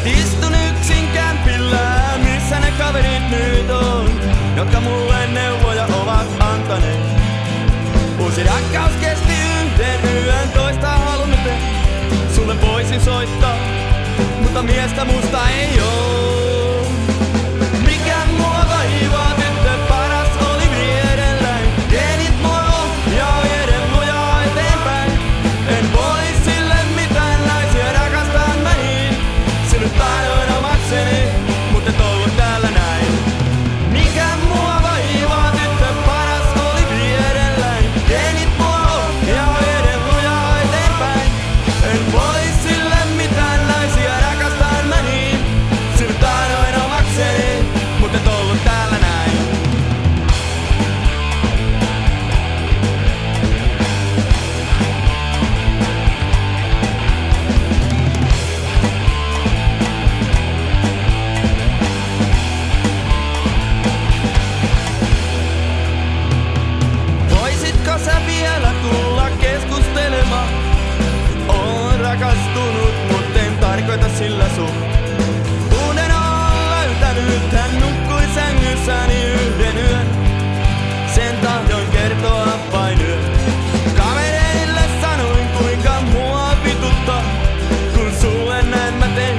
Istun yksin kämpillä, missä ne kaverit nyt on, jotka mulle neuvoja ovat antaneet. Uusi rakkaus kesti yhden yön, toista halunnut. Sulle voisin soittaa, mutta miestä musta ei oo. Mikä mua vaivaa, tyttö paras oli vierelläin. Tienit mua ohjaa vieden lujaa eteenpäin. En voi sille mitään, naisia rakastan mä niin. Sinut tahdoin omakseni, mutta et ollut täällä näin. Mikä mua vaivaa, tyttö paras oli vierelläin. Tienit mua ohjaa vieden lujaa eteenpäin. En voi sille mitään, naisia rakastan mä niin. Sinut tahdoin omakseni, mutta et ollut täällä näin. Voisitko sä vielä tulla keskustelemaan? Oon rakastunut, mut en tarkoita sillä sut. Unen on löytänyt, hän nukkui sängyssäni yhden yön. Sen tahdoin kertoa vain yön. Kavereille sanoin kuinka mua vituttaa, kun sulle näin mä tein.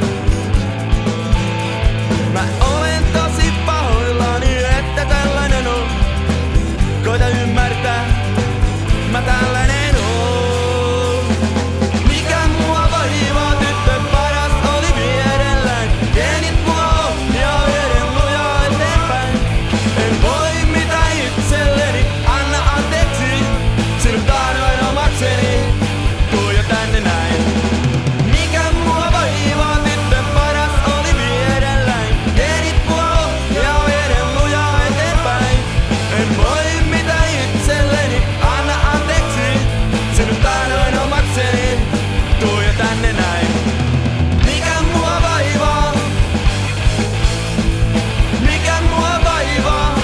Mä olen tosi pahoillani, että tällainen on. Koita ymmärtää, mä tällainen oon. Mikä mua vaivaa, tyttö paras oli vierelläin. Tienit mua ohjaa vieden lujaa eteenpäin. En voi mitään itselleni, anna anteeksi. Sinut tahdoin omakseni, tuu jo tänne näin. Mikä mua vaivaa, tyttö paras oli vierelläin. Tienit mua ohjaa vieden lujaa eteenpäin. En voi mitään itselleni, anna anteeksi. Sinut tahdoin omakseni, tuu jo tänne näin. Mikä mua vaivaa? Mikä mua vaivaa?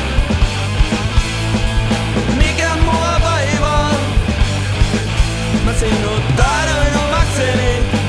Mikä mua vaivaa? Mä sinut tahdoin omakseni.